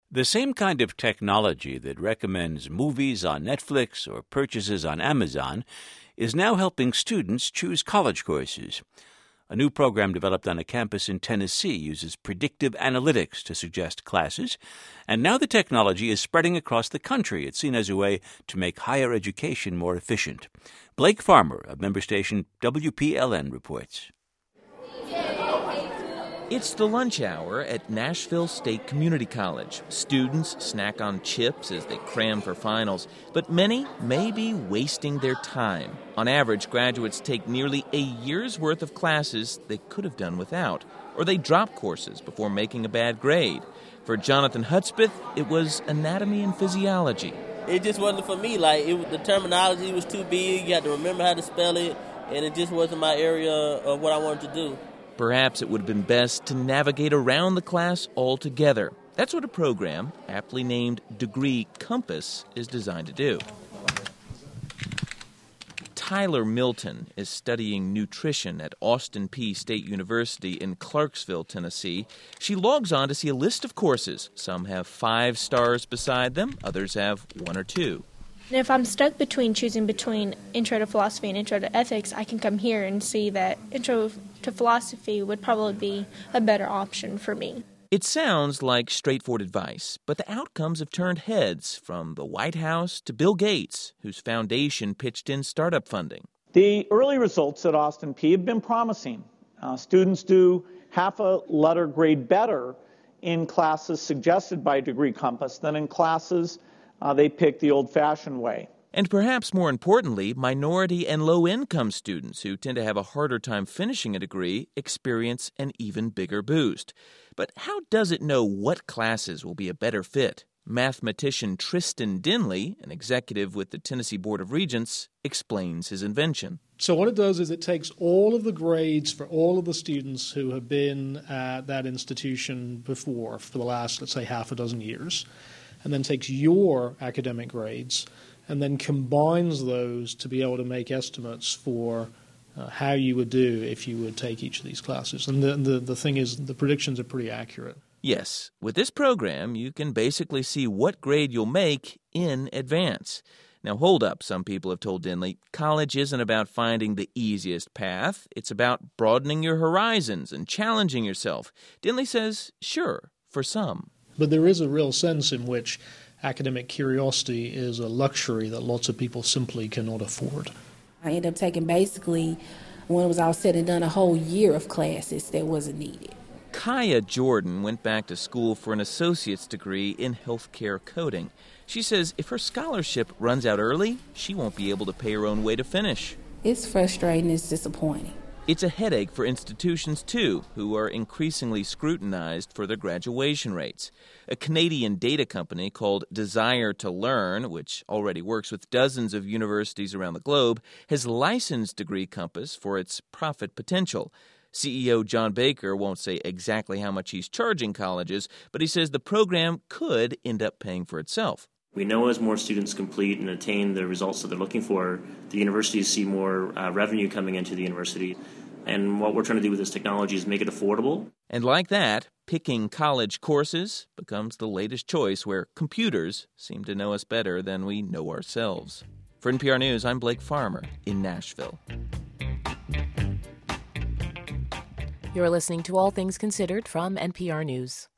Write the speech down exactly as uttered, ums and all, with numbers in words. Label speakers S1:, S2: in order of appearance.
S1: The same kind of technology that recommends movies on Netflix or purchases on Amazon is now helping students choose college courses. A new program developed on a campus in Tennessee uses predictive analytics to suggest classes, and now the technology is spreading across the country. It's seen as a way to make higher education more efficient. Blake Farmer of member station W P L N reports.
S2: It's the lunch hour at Nashville State Community College. Students snack on chips as they cram for finals, but many may be wasting their time. On average, graduates take nearly a year's worth of classes they could have done without, or they drop courses before making a bad grade. For Jonathan Hudspeth, it was anatomy and physiology.
S3: It just wasn't for me. Like, it, the terminology was too big. You had to remember how to spell it, and it just wasn't my area of what I wanted to do.
S2: Perhaps it would have been best to navigate around the class altogether. That's what a program, aptly named Degree Compass, is designed to do. Tyler Milton is studying nutrition at Austin Peay State University in Clarksville, Tennessee. She logs on to see a list of courses. Some have five stars beside them, others have one or two.
S4: If I'm stuck between choosing between Intro to Philosophy and Intro to Ethics, I can come here and see that Intro to Philosophy would probably be a better option for me.
S2: It sounds like straightforward advice, but the outcomes have turned heads, from the White House to Bill Gates, whose foundation pitched in startup funding.
S5: The early results at Austin Peay have been promising. Uh, students do half a letter grade better in classes suggested by Degree Compass than in classes Uh, they pick the old-fashioned way.
S2: And perhaps more importantly, minority and low-income students who tend to have a harder time finishing a degree experience an even bigger boost. But how does it know what classes will be a better fit? Mathematician Tristan Dinley, an executive with the Tennessee Board of Regents, explains his invention.
S6: So what it does is it takes all of the grades for all of the students who have been at that institution before for the last, let's say, half a dozen years, and then takes your academic grades and then combines those to be able to make estimates for uh, how you would do if you would take each of these classes. And the, the, the thing is, the predictions are pretty accurate.
S2: Yes, with this program, you can basically see what grade you'll make in advance. Now, hold up, some people have told Dinley. College isn't about finding the easiest path. It's about broadening your horizons and challenging yourself. Dinley says, sure, for some.
S6: But there is a real sense in which academic curiosity is a luxury that lots of people simply cannot afford.
S7: I ended up taking basically, when it was all said and done, a whole year of classes that wasn't needed.
S2: Kaya Jordan went back to school for an associate's degree in healthcare coding. She says if her scholarship runs out early, she won't be able to pay her own way to finish.
S7: It's frustrating. It's disappointing.
S2: It's a headache for institutions, too, who are increasingly scrutinized for their graduation rates. A Canadian data company called Desire to Learn, which already works with dozens of universities around the globe, has licensed Degree Compass for its profit potential. C E O John Baker won't say exactly how much he's charging colleges, but he says the program could end up paying for itself.
S8: We know as more students complete and attain the results that they're looking for, the universities see more uh, revenue coming into the university. And what we're trying to do with this technology is make it affordable.
S2: And like that, picking college courses becomes the latest choice where computers seem to know us better than we know ourselves. For N P R News, I'm Blake Farmer in Nashville.
S9: You're listening to All Things Considered from N P R News.